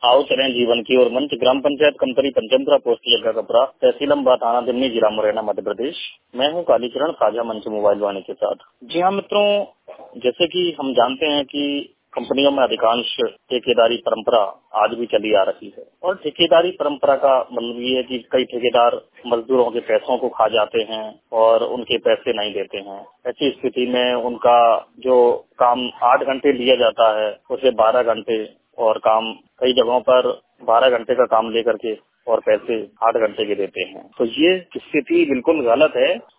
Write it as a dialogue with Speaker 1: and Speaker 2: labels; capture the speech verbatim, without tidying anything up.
Speaker 1: आओ चलें जीवन की ओर मंच ग्राम पंचायत कंपनी पंचमपुरा पोस्ट जग्गा कपरा तहसील अम्बा थाना दिमनी जिला मुरैना मध्य प्रदेश। मैं हूं कालीचरण साझा मंच मोबाइल वाणी के साथ। जी हाँ मित्रों, जैसे कि हम जानते हैं कि कंपनियों में अधिकांश ठेकेदारी परंपरा आज भी चली आ रही है और ठेकेदारी परंपरा का मतलब ये है कि कई ठेकेदार मजदूरों के पैसों को खा जाते हैं और उनके पैसे नहीं देते हैं। ऐसी स्थिति में उनका जो काम आठ घंटे लिया जाता है उसे बारह घंटे और काम कई जगहों पर बारह घंटे का काम लेकर के और पैसे आठ घंटे के देते हैं। तो ये स्थिति बिल्कुल गलत है